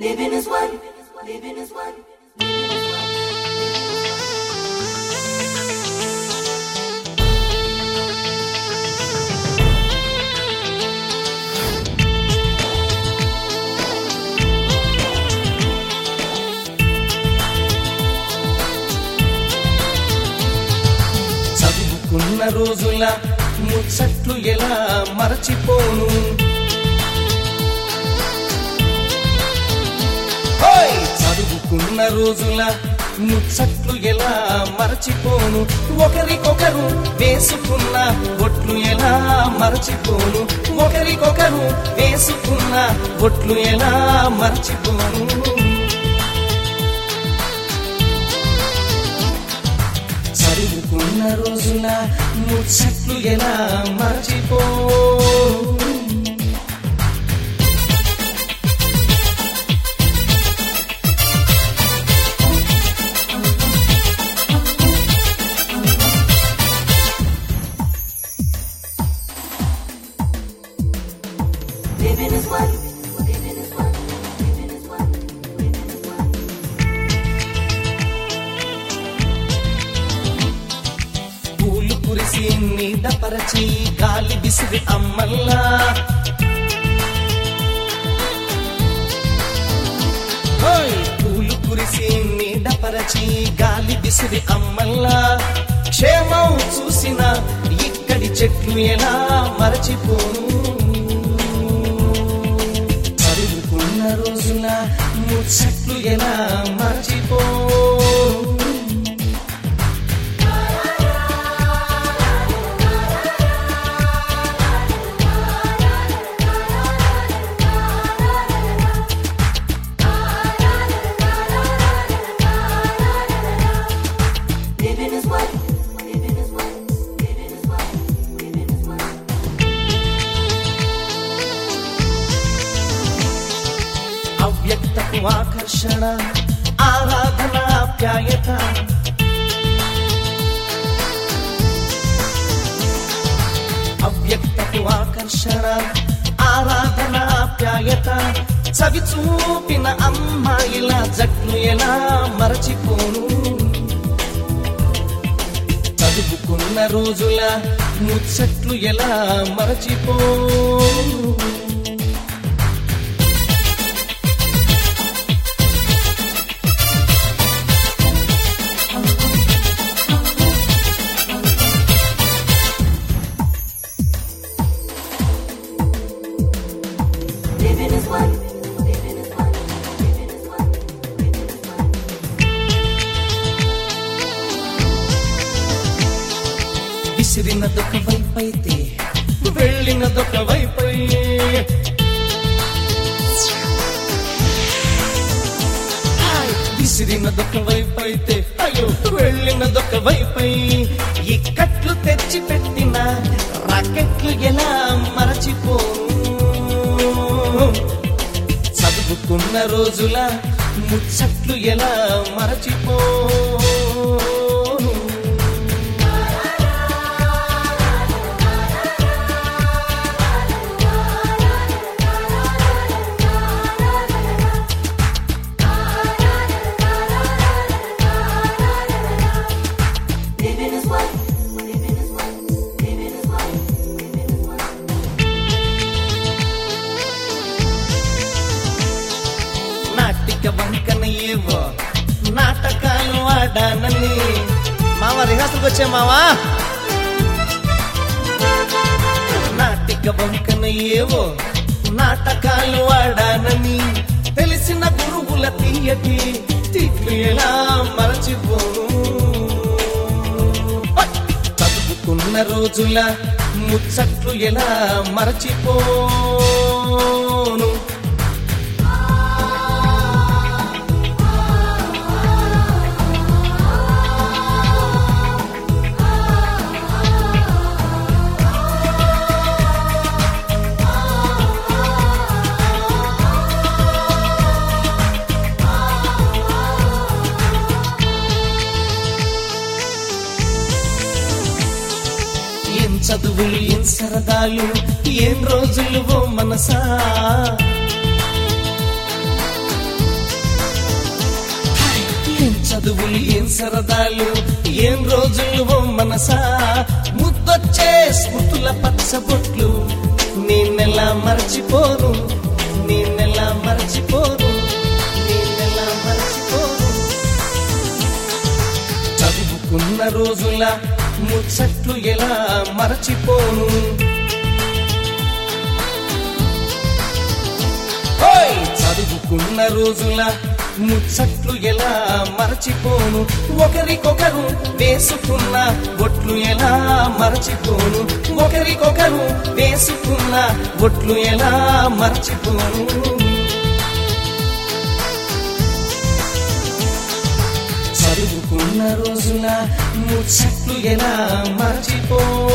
Living is one. Living is one. చదువుకున్న రోజుల ముచ్చట్లు ఎలా మరచిపోను, చదువుకున్న రోజుల ముచ్చట్లు ఎలా మరచిపోను, ఒకరికొకరు వేసుకున్న బొట్లు ఎలా మరచిపోను, ఒకరికొకరు వేసుకున్న బొట్లు ఎలా మరచిపోను. చదువుకున్న రోజుల ముచ్చట్లు ఎలా మరచిపోను. Living is one. Living is one. Living is one. Living is one. పూలు కురిసి నీడపరచి గాలి విసిరి అమ్మల్లా, పూలు కురిసి నీడపరచి గాలి విసిరి అమ్మల్లా, క్షేమం చూసిన ఇక్కడి చెట్లు ఎలా మరచిపోను. చదువుకున్న రోజుల ముచ్చట్లు ఎలా మరచిపోను. Living is one. Living is one. Living is one. Living is one. అవ్యక్తపు ఆకర్షణ, ఆరాధన, ఆప్యాయత, అవ్యక్తపు ఆకర్షణ, ఆరాధన, ఆప్యాయత, చవి చూపిన అమ్మాయిల జట్లు ఎలా మరచిపోను. చదువుకున్న రోజుల ముచ్చట్లు ఎలా మరచిపోను. Living is one. Living is one. Living is one. Living is one. విసిరినదొక వైపైతే వెళ్ళినదొక వైపై, విసిరినదొక వైపైతే అయ్యో వెళ్ళినదొక వైపై, ఇక్కట్లు తెచ్చి పెట్టిన రాకెట్లు ఎలా మరచిపోను. చదువుకున్న రోజుల ముచ్చట్లు ఎలా మరచిపోను. Living is one. Living is one. Living is one. Living is one. నాటిక వంకన ఏవో నాటకాలు ఆడానని, మామ రిహార్సల్కి వచ్చే మావా. నాటిక వంకన ఏవో నాటకాలు ఆడానని, తెలిసిన గురువుల తీయటి తిట్లు ఎలా మరచిపోను. చదువుకున్న రోజుల ముచ్చట్లు ఎలా మరచిపోను. చదువులు ఏం సరదాలు, ఏం రోజులు ఓ మనసా, చదువులు ఏం సరదాలు ఏం రోజులు ఓ మనసా ముద్దొచ్చే స్మృతుల పచ్చబొట్లు నేనెలా మర్చిపోను నేనెలా మర్చిపోను నేనెలా మర్చిపోను చదువుకున్న రోజుల ముచ్చట్లు ఎలా మరచిపోను చదువుకున్న రోజుల ముచ్చట్లు ఎలా మరచిపోను ఒకరికొకరు వేసుకున్న బొట్లు ఎలా మరచిపోను ఒకరికొకరు వేసుకున్న బొట్లు ఎలా మరచిపోను చదువుకున్న రోజుల ముచ్చట్లు ఎలా మరచిపోను